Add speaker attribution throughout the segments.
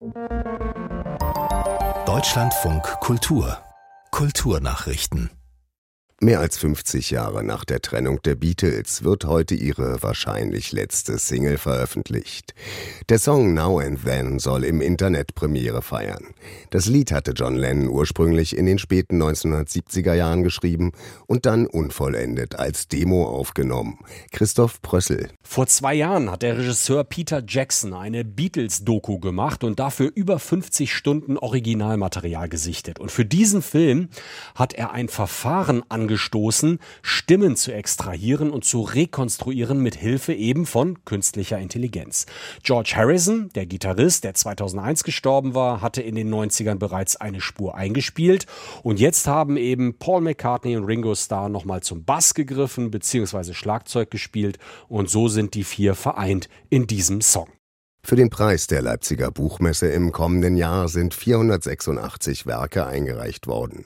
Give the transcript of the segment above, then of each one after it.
Speaker 1: Deutschlandfunk Kultur Kulturnachrichten. Mehr als 50 Jahre nach der Trennung der Beatles wird heute ihre wahrscheinlich letzte Single veröffentlicht. Der Song Now and Then soll im Internet Premiere feiern. Das Lied hatte John Lennon ursprünglich in den späten 1970er Jahren geschrieben und dann unvollendet als Demo aufgenommen. Christoph Prössel.
Speaker 2: Vor 2 Jahren hat der Regisseur Peter Jackson eine Beatles-Doku gemacht und dafür über 50 Stunden Originalmaterial gesichtet. Und für diesen Film hat er ein Verfahren angestoßen, Stimmen zu extrahieren und zu rekonstruieren mit Hilfe eben von künstlicher Intelligenz. George Harrison, der Gitarrist, der 2001 gestorben war, hatte in den 90ern bereits eine Spur eingespielt. Und jetzt haben eben Paul McCartney und Ringo Starr nochmal zum Bass gegriffen bzw. Schlagzeug gespielt. Und so sind die 4 vereint in diesem Song.
Speaker 1: Für den Preis der Leipziger Buchmesse im kommenden Jahr sind 486 Werke eingereicht worden.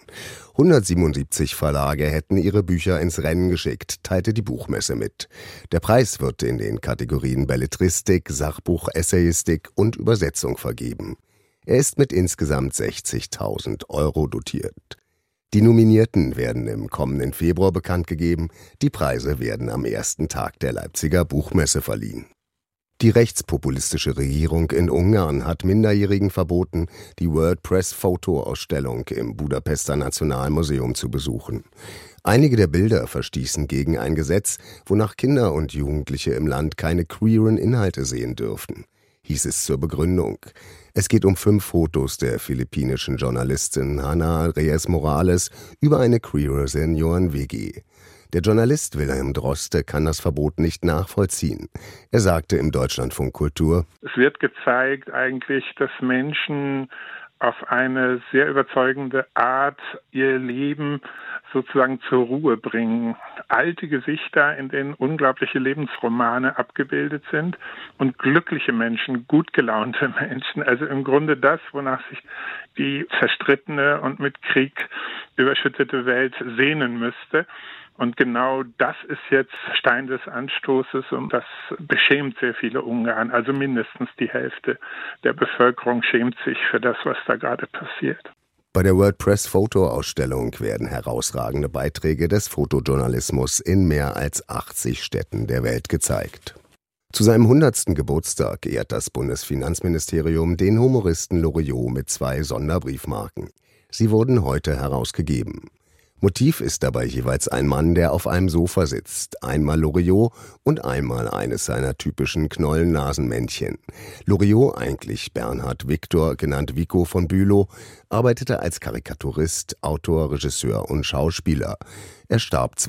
Speaker 1: 177 Verlage hätten ihre Bücher ins Rennen geschickt, teilte die Buchmesse mit. Der Preis wird in den Kategorien Belletristik, Sachbuch, Essayistik und Übersetzung vergeben. Er ist mit insgesamt 60.000 € dotiert. Die Nominierten werden im kommenden Februar bekannt gegeben. Die Preise werden am ersten Tag der Leipziger Buchmesse verliehen. Die rechtspopulistische Regierung in Ungarn hat Minderjährigen verboten, die World Press Fotoausstellung im Budapester Nationalmuseum zu besuchen. Einige der Bilder verstießen gegen ein Gesetz, wonach Kinder und Jugendliche im Land keine queeren Inhalte sehen dürften, hieß es zur Begründung. Es geht um 5 Fotos der philippinischen Journalistin Hannah Reyes Morales über eine queere Senioren-WG. Der Journalist Wilhelm Droste kann das Verbot nicht nachvollziehen. Er sagte im Deutschlandfunk Kultur:
Speaker 3: Es wird gezeigt eigentlich, dass Menschen auf eine sehr überzeugende Art ihr Leben sozusagen zur Ruhe bringen. Alte Gesichter, in denen unglaubliche Lebensromane abgebildet sind und glückliche Menschen, gut gelaunte Menschen. Also im Grunde das, wonach sich die zerstrittene und mit Krieg überschüttete Welt sehnen müsste. Und genau das ist jetzt Stein des Anstoßes und das beschämt sehr viele Ungarn. Also mindestens die Hälfte der Bevölkerung schämt sich für das, was da gerade passiert.
Speaker 1: Bei der World Press Fotoausstellung werden herausragende Beiträge des Fotojournalismus in mehr als 80 Städten der Welt gezeigt. Zu seinem 100. Geburtstag ehrt das Bundesfinanzministerium den Humoristen Loriot mit 2 Sonderbriefmarken. Sie wurden heute herausgegeben. Motiv ist dabei jeweils ein Mann, der auf einem Sofa sitzt, einmal Loriot und einmal eines seiner typischen Knollennasenmännchen. Loriot, eigentlich Bernhard Victor, genannt Vico von Bülow, arbeitete als Karikaturist, Autor, Regisseur und Schauspieler. Er starb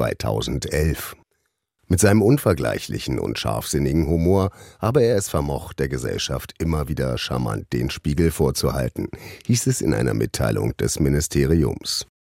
Speaker 1: 2011. Mit seinem unvergleichlichen und scharfsinnigen Humor habe er es vermocht, der Gesellschaft immer wieder charmant den Spiegel vorzuhalten, hieß es in einer Mitteilung des Ministeriums.